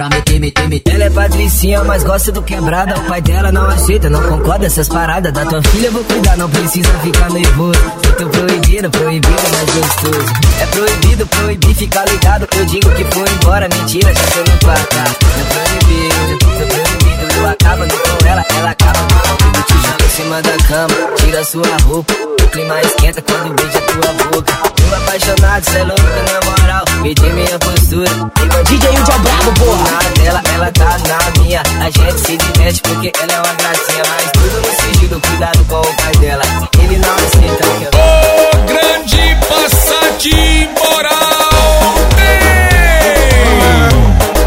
pra meter, meter, meter. Ela é patricinha, mas gosta do quebrada. O pai dela não aceita, não concorda essas paradas. Da tua filha eu vou cuidar, não precisa ficar nervoso. Eu tô proibido, proibido, mas gostoso. É proibido, proibir, ficar ligado. Eu digo que foi embora, mentira, já tô no quarto. É proibido, tô proibido. Eu acabo com ela, ela acaba comigo. Te joga em cima da cama, tira sua roupa. O clima esquenta quando beija tua boca. Tô apaixonado, cê é louca na moral. Pedi minha postura, D J Wilde é brabo, porra. Na dela, ela tá na minha. A gente se diverte porque ela é uma gracinha. Mas tudo no sigilo, cuidado com o pai dela. Ele não aceita que eu... Ô, grande Passat moral tem!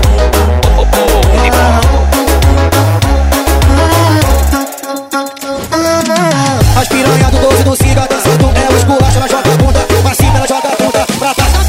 As piranha do doze do ciga dançando, ela esculacha, ela joga a bunda, pra cima ela joga a bunda, pra baixo.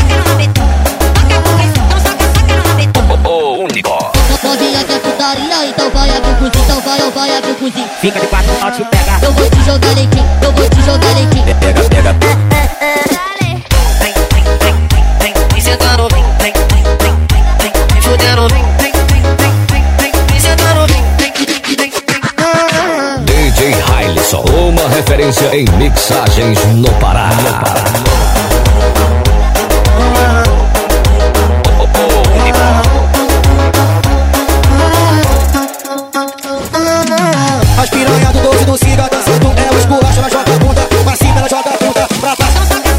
O único. Novinha quer putaria, então vai abrir o cozinho, então vai, vai abrir o cozinho. Fica de quatro, ó, te pega. Eu vou te jogar leitinho, eu vou te jogar leitinho. Pega, pega, pega. Vem, vem, vem, vem, vem, vem sentando, vem, vem, vem, vem, vem, vem fudendo, vem, vem, vem, vem, vem, vem, vem sentando, vem, vem, vem, vem, vem. D J Hailson, uma referência em mixagens no Pará. As piranha do doze do ciga dançando, ela esculacha, ela joga a bunda, pra cima ela joga a bunda, pra baixo.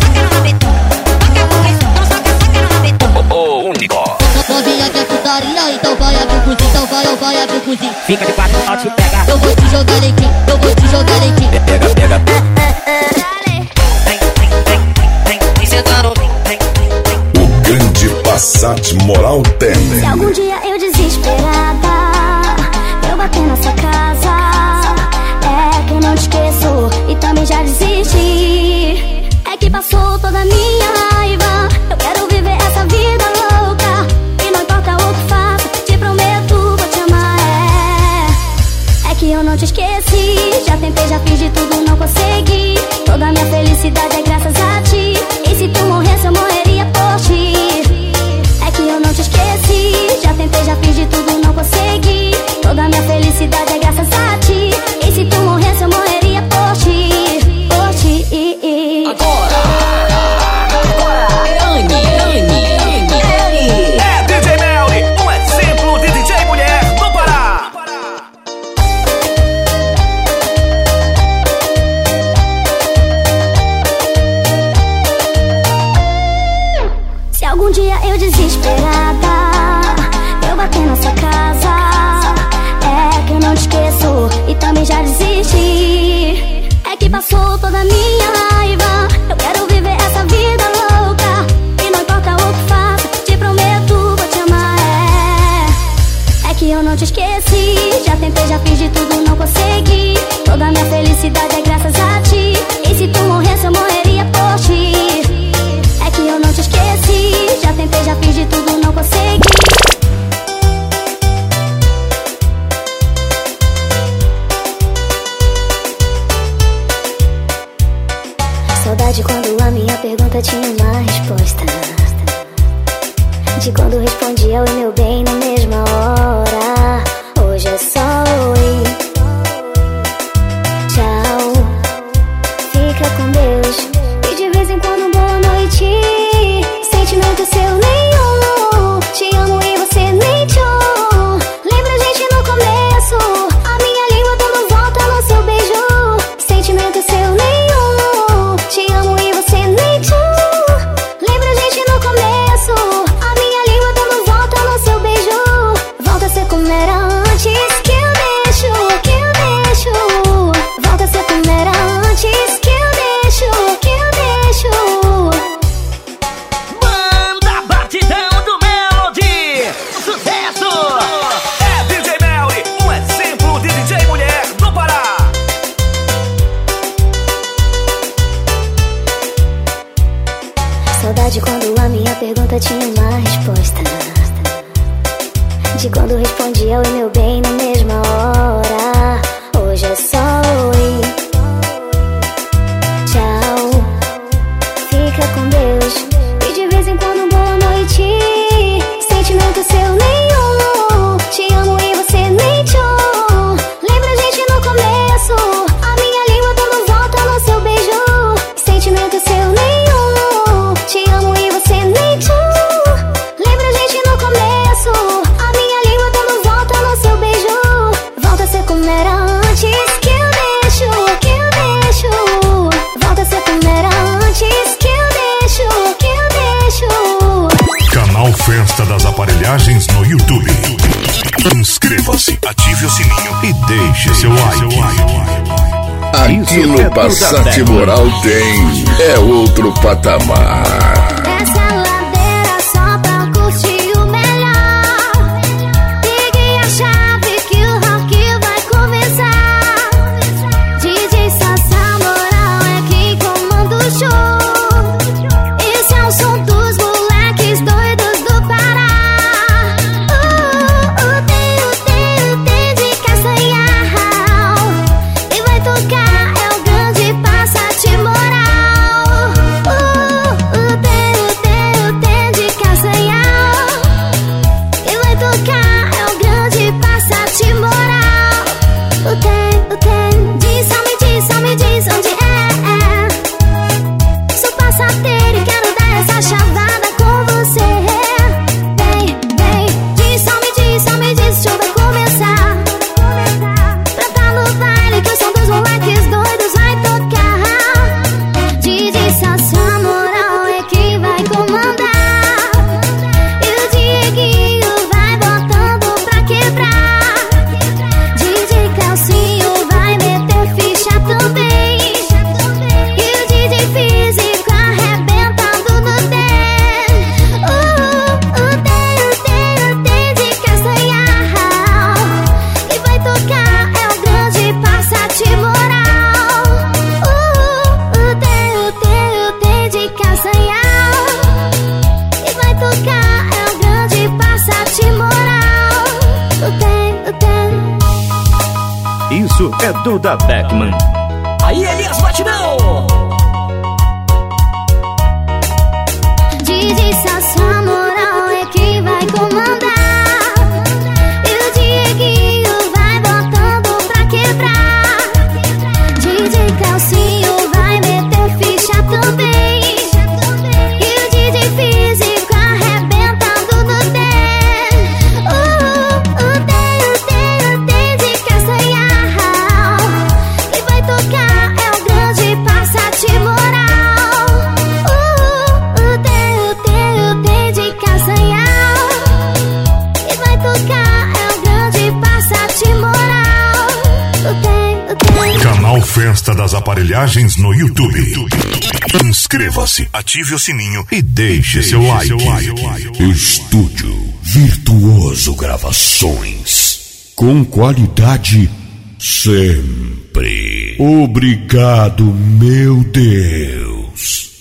O único. Novinha quer putaria, então vai abrir o cozinho, então vai, vai abrir o cozinho. Fica de quatro, ó, te pega. Eu vou te jogar leitinho, eu vou te jogar leitinho. Pega, pega, pega. Vem, vem, vem, vem, vem sentando, vem, vem, vem. O grande Passat moral tem. Se algum dia eu desesperada, eu bater nessa casa, é que eu não te esqueço e também já desisti. É que passou toda a minha raiva, eu quero viver essa vida louca. E não importa o que faça, te prometo, vou te amar. É, é que eu não te esqueci, já tentei, já fiz de tudo, não consegui. Toda a minha felicidade é graças a ti, e se tu morresse eu morreria por ti. É que eu não te esqueci, já tentei, já fiz de tudo, não consegui. Toda a minha felicidade é graças a ti, e se tu morresse eu morreria por ti, por ti. Agora, agora é Anne, Anne, Anne. É D J Melly, um exemplo de D J mulher do Pará. Se algum dia eu desesperada, eu bater nessa casa, é que eu não te esqueço e também já desisti. É que passou toda a minha raiva, eu quero viver essa vida louca. E não importa o que faça, te prometo, vou te amar. É, é que eu não te esqueci, já tentei, já fiz de tudo, não consegui. Toda a minha felicidade é graças a ti, e se tu morresse eu morreria por ti. É que eu não te esqueci, já tentei, já fiz de tudo, não consegui. Saudade quando a minha pergunta tinha uma resposta, de quando respondia oi meu bem na mesma hora. Hoje é só oi, tchau, fica com Deus. E de vez em quando boa noite, sentimento seu nenhum. Te amo e você nem tchau. Lembra a gente no começo, a minha língua dando volta no seu beijo. Sentimento seu nenhum. Te amo e você nem tchau. Lembra a gente no começo, a minha língua dando volta no seu aparelhagens no YouTube. Inscreva-se, ative o sininho e deixe seu like. Aqui no Passat Moral tem, é outro patamar. Essa ladeira só pra curtir o melhor. Peguei a chave que o rock vai começar. D J Sassá Moral é quem comanda o show. Esse é o som dos moleques doidos do Pará. Uh, uh, tem, uh, tem, uh, tem de Castanhal. E vai tocar é o grande Passat Moral. Uh, uh, tem, uh, tem, uh, tem de Castanhal. E vai tocar é o grande Passat Moral. O tem, o tem, diz, só me diz, só me diz onde é. Sou passateiro e quero dar essa chavada com você. Vem, vem, diz, só me diz, só me diz, o show vai começar. Pra tá no baile que o som dos moleques doidos vai tocar. D J Sassá Moral é quem vai comandar. E o Dieguinho vai botando pra quebrar. D J Calcinho vai meter ficha também. E o D J Físico arrebentando no dance. Uh, uh, tem, uh, tem, uh, tem de Castanhal. E vai tocar é o grande Passat Moral. Uh, uh, tem, uh, tem, uh, tem de Castanhal. E vai tocar é o grande Passat Moral. Uh, tem, uh, tem. Isso é Duda Beckman. Aí, Elias Batidão! D J Sassá Moral é quem vai comandar. E o Dieguinho vai botando pra quebrar. D J Calcinho vai meter ficha também. E o D J Físico arrebentando no dance. Uh, uh, tem, uh, tem, uh, tem de Castanhal. E vai tocar é o grande Passat Moral. Uh, uh, tem, uh, tem, uh, tem de Castanhal. E vai tocar é o grande Passat Moral. Uh, tem, uh, tem. Canal Festa das Aparelhagens no YouTube. Inscreva-se, ative o sininho e deixe seu like. Estúdio Virtuoso Gravações. Com qualidade sempre. Obrigado, meu Deus.